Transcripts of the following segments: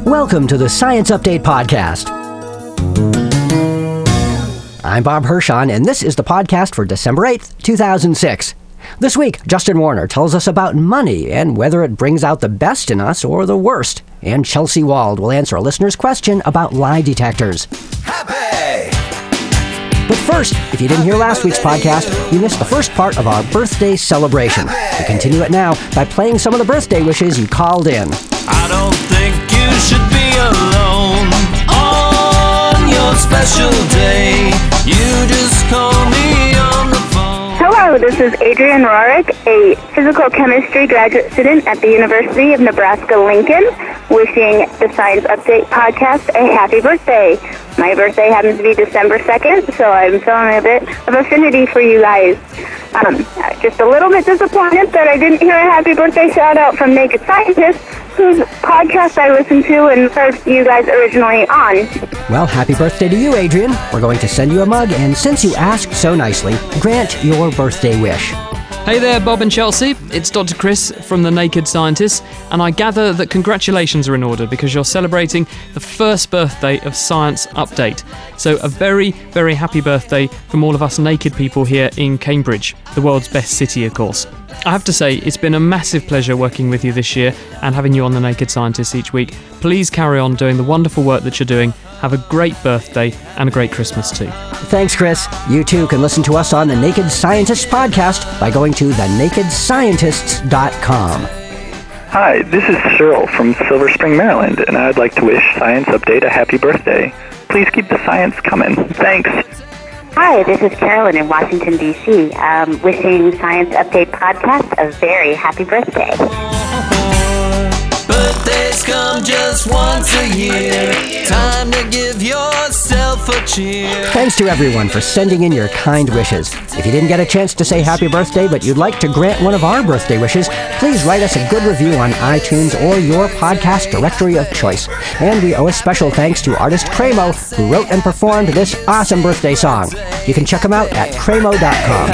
Welcome to the Science Update Podcast. I'm Bob Hirschon, and this is the podcast for December 8th, 2006. This week, Justin Warner tells us about money and whether it brings out the best in us or the worst. And Chelsea Wald will answer a listener's question about lie detectors. Happy! But first, if you didn't hear last week's podcast, you missed the first part of our birthday celebration. We continue it now by playing some of the birthday wishes you called in. I don't think you should be alone on your special day. You just call me on the phone. Hello, this is Adrian Rorick, a physical chemistry graduate student at the University of Nebraska-Lincoln, wishing the Science Update podcast a happy birthday. My birthday happens to be December 2nd, so I'm feeling a bit of affinity for you guys. Just a little bit disappointed that I didn't hear a happy birthday shout-out from Naked Scientist, whose podcast I listened to and heard you guys originally on. Well, happy birthday to you, Adrian. We're going to send you a mug, and since you asked so nicely, grant your birthday wish. Hey there, Bob and Chelsea. It's Dr. Chris from The Naked Scientist, and I gather that congratulations are in order because you're celebrating the first birthday of Science Update. So a very, very happy birthday from all of us naked people here in Cambridge, the world's best city, of course. I have to say, it's been a massive pleasure working with you this year and having you on The Naked Scientist each week. Please carry on doing the wonderful work that you're doing. Have a great birthday and a great Christmas too. Thanks, Chris. You too can listen to us on the Naked Scientists podcast by going to thenakedscientists.com. Hi, this is Cyril from Silver Spring, Maryland, and I'd like to wish Science Update a happy birthday. Please keep the science coming. Thanks. Hi, this is Carolyn in Washington, D.C. Wishing Science Update podcast a very happy birthday. Birthdays come just once a year. Time to give yourself a cheer. Thanks to everyone for sending in your kind wishes. If you didn't get a chance to say happy birthday, but you'd like to grant one of our birthday wishes, please write us a good review on iTunes or your podcast directory of choice. And we owe a special thanks to artist Cremo, who wrote and performed this awesome birthday song. You can check him out at cremo.com.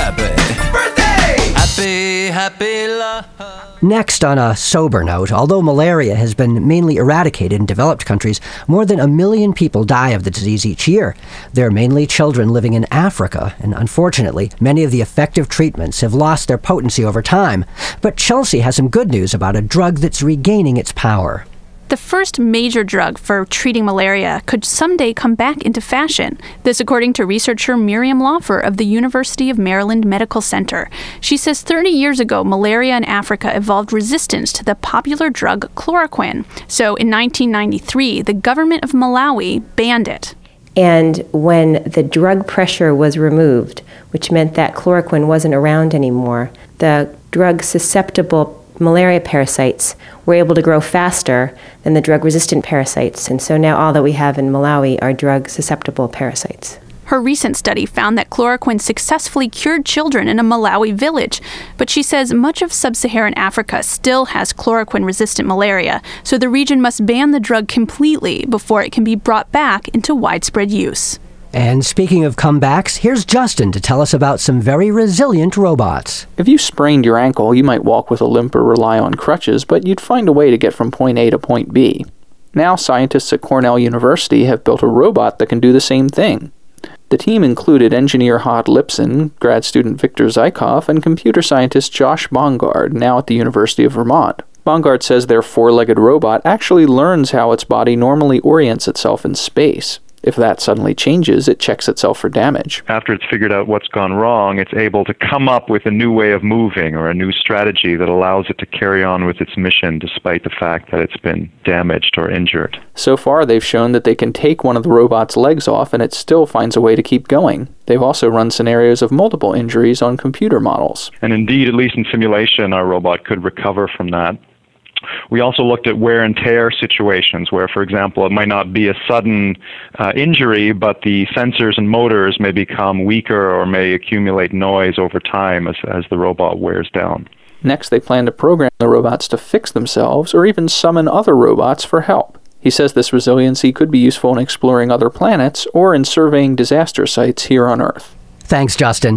Happy love. Next, on a sober note, although malaria has been mainly eradicated in developed countries, more than 1 million people die of the disease each year. They're mainly children living in Africa, and unfortunately, many of the effective treatments have lost their potency over time. But Chelsea has some good news about a drug that's regaining its power. The first major drug for treating malaria could someday come back into fashion. This according to researcher Miriam Laufer of the University of Maryland Medical Center. She says 30 years ago, malaria in Africa evolved resistance to the popular drug chloroquine. So in 1993, the government of Malawi banned it. And when the drug pressure was removed, which meant that chloroquine wasn't around anymore, the drug-susceptible malaria parasites were able to grow faster than the drug-resistant parasites. And so now all that we have in Malawi are drug-susceptible parasites. Her recent study found that chloroquine successfully cured children in a Malawi village. But she says much of sub-Saharan Africa still has chloroquine-resistant malaria, so the region must ban the drug completely before it can be brought back into widespread use. And speaking of comebacks, here's Justin to tell us about some very resilient robots. If you sprained your ankle, you might walk with a limp or rely on crutches, but you'd find a way to get from point A to point B. Now, scientists at Cornell University have built a robot that can do the same thing. The team included engineer Hod Lipson, grad student Victor Zykov, and computer scientist Josh Bongard, now at the University of Vermont. Bongard says their four-legged robot actually learns how its body normally orients itself in space. If that suddenly changes, it checks itself for damage. After it's figured out what's gone wrong, it's able to come up with a new way of moving or a new strategy that allows it to carry on with its mission despite the fact that it's been damaged or injured. So far, they've shown that they can take one of the robot's legs off and it still finds a way to keep going. They've also run scenarios of multiple injuries on computer models. And indeed, at least in simulation, our robot could recover from that. We also looked at wear and tear situations where, for example, it might not be a sudden injury, but the sensors and motors may become weaker or may accumulate noise over time as the robot wears down. Next, they plan to program the robots to fix themselves or even summon other robots for help. He says this resiliency could be useful in exploring other planets or in surveying disaster sites here on Earth. Thanks, Justin.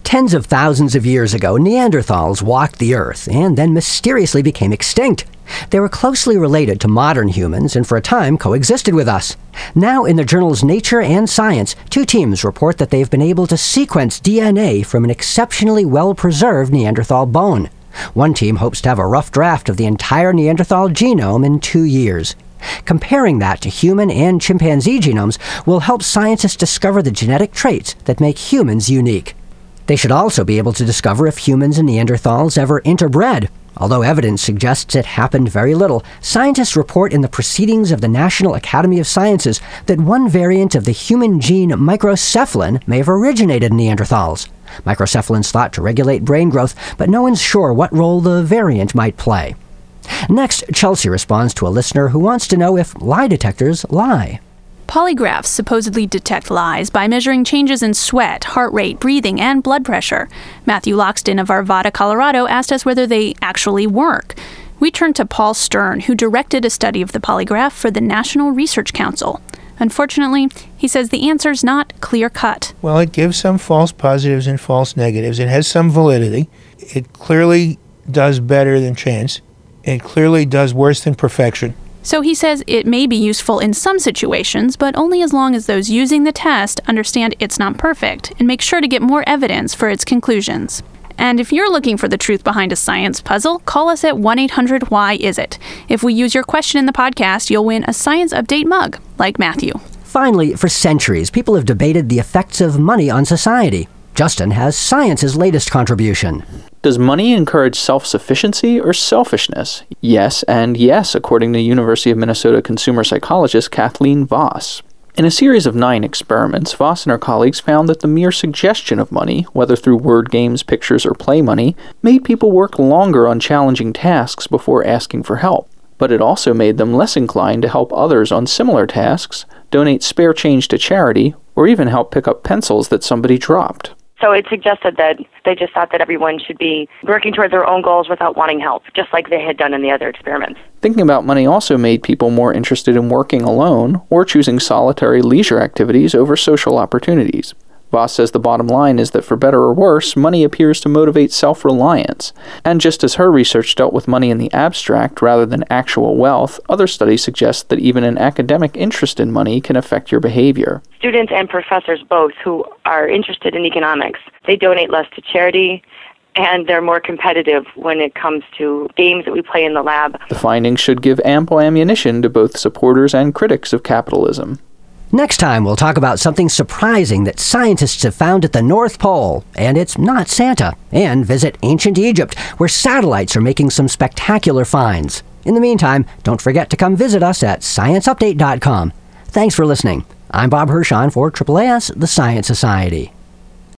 Tens of thousands of years ago, Neanderthals walked the earth and then mysteriously became extinct. They were closely related to modern humans and for a time coexisted with us. Now in the journals Nature and Science, two teams report that they've been able to sequence DNA from an exceptionally well-preserved Neanderthal bone. One team hopes to have a rough draft of the entire Neanderthal genome in 2 years. Comparing that to human and chimpanzee genomes will help scientists discover the genetic traits that make humans unique. They should also be able to discover if humans and Neanderthals ever interbred. Although evidence suggests it happened very little, scientists report in the Proceedings of the National Academy of Sciences that one variant of the human gene microcephalin may have originated in Neanderthals. Microcephaline's thought to regulate brain growth, but no one's sure what role the variant might play. Next, Chelsea responds to a listener who wants to know if lie detectors lie. Polygraphs supposedly detect lies by measuring changes in sweat, heart rate, breathing, and blood pressure. Matthew Loxton of Arvada, Colorado, asked us whether they actually work. We turned to Paul Stern, who directed a study of the polygraph for the National Research Council. Unfortunately, he says the answer's not clear-cut. Well, it gives some false positives and false negatives. It has some validity. It clearly does better than chance. It clearly does worse than perfection. So he says it may be useful in some situations, but only as long as those using the test understand it's not perfect and make sure to get more evidence for its conclusions. And if you're looking for the truth behind a science puzzle, call us at 1-800-WHY-IS-IT. If we use your question in the podcast, you'll win a Science Update mug, like Matthew. Finally, for centuries, people have debated the effects of money on society. Justin has science's latest contribution. Does money encourage self-sufficiency or selfishness? Yes and yes, according to University of Minnesota consumer psychologist Kathleen Voss. In a series of 9 experiments, Voss and her colleagues found that the mere suggestion of money, whether through word games, pictures, or play money, made people work longer on challenging tasks before asking for help. But it also made them less inclined to help others on similar tasks, donate spare change to charity, or even help pick up pencils that somebody dropped. So it suggested that they just thought that everyone should be working toward their own goals without wanting help, just like they had done in the other experiments. Thinking about money also made people more interested in working alone or choosing solitary leisure activities over social opportunities. Voss says the bottom line is that for better or worse, money appears to motivate self-reliance. And just as her research dealt with money in the abstract rather than actual wealth, other studies suggest that even an academic interest in money can affect your behavior. Students and professors both who are interested in economics, they donate less to charity, and they're more competitive when it comes to games that we play in the lab. The findings should give ample ammunition to both supporters and critics of capitalism. Next time, we'll talk about something surprising that scientists have found at the North Pole, and it's not Santa, and visit ancient Egypt, where satellites are making some spectacular finds. In the meantime, don't forget to come visit us at scienceupdate.com. Thanks for listening. I'm Bob Hirshon for AAAS, the Science Society.